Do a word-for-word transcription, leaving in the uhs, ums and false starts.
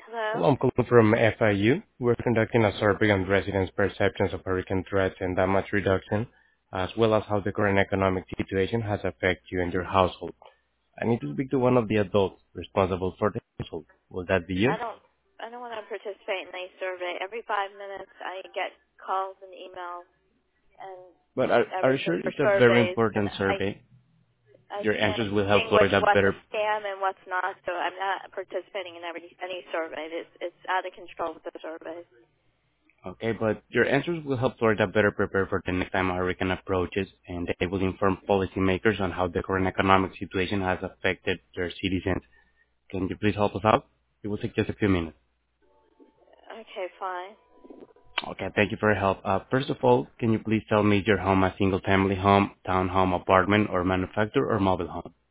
Hello? Hello, I'm calling from F I U. We're conducting a survey on residents' perceptions of hurricane threats and damage reduction, as well as how the current economic situation has affected you and your household. I need to speak to one of the adults responsible for the household. Will that be you? I don't I don't want to participate in a survey. Every five minutes I get calls and emails and But are, are you everything sure for it's a very surveys, and important I survey? I Your can't answers will help distinguish Florida what's a better. scam and what's not, so I'm not participating in every any survey. It's it's out of control with the surveys. Okay, but your answers will help Florida better prepare for the next time a hurricane approaches, and they will inform policymakers on how the current economic situation has affected their citizens. Can you please help us out? It will take just a few minutes. Okay, fine. Okay, thank you for your help. Uh, First of all, can you please tell me is your home a single-family home, townhome, apartment, or manufactured or mobile home?